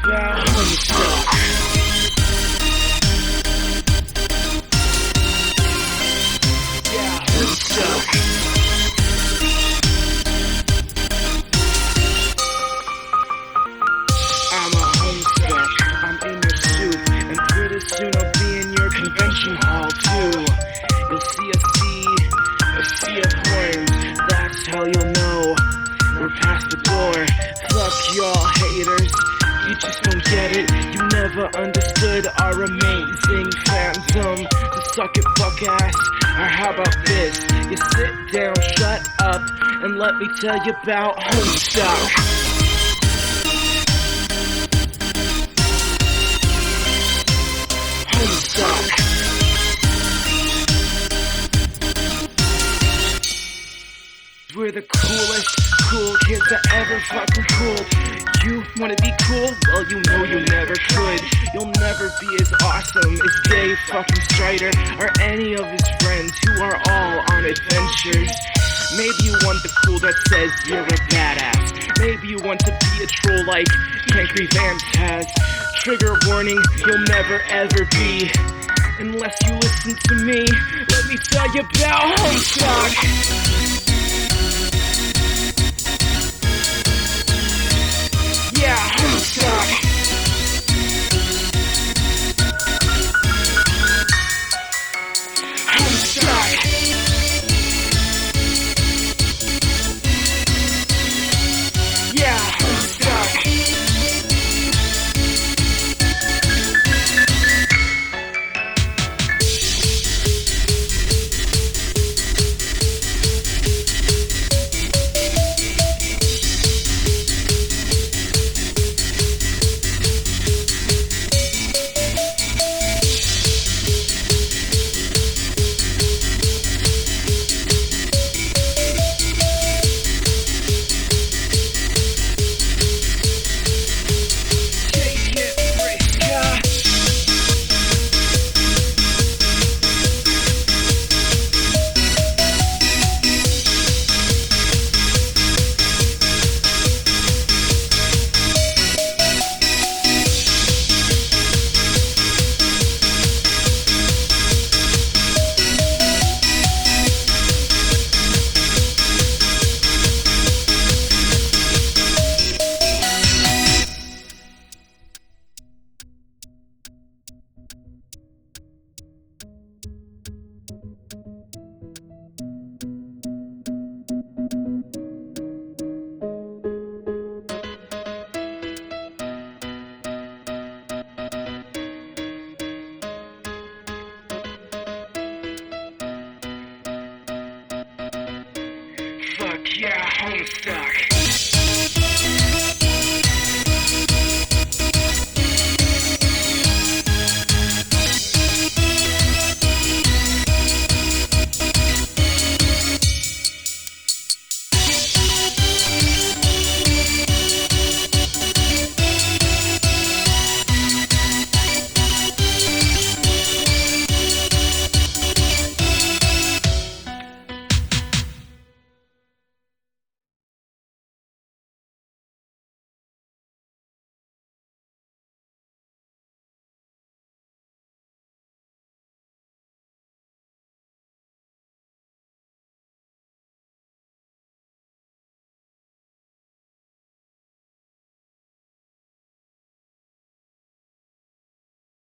about Homestuck. Yeah, Homestuck. I'm a Homestuck. I'm in your suit, and pretty soon I'll be in your convention hall too. You'll see a sea of horns. That's how you'll know we're past the door. Fuck y'all haters, you just don't get it. You never understood our amazing fandom. So suck it, fuck ass. Or how about this? You sit down, shut up, and let me tell you about Homestuck. Homestuck. We're the coolest cool kids that ever fucking cooled. You wanna be cool? Well, you know you never could. You'll never be as awesome as Dave fucking Strider or any of his friends who are all on adventures. Maybe you want the cool that says you're a badass. Maybe you want to be a troll like Cankry Vance has. Trigger warning, you'll never ever be. Unless you listen to me, let me tell you about Homestuck. Yeah, Homestuck. Homestuck. Yeah, Homestuck. Fuck yeah, Homestuck.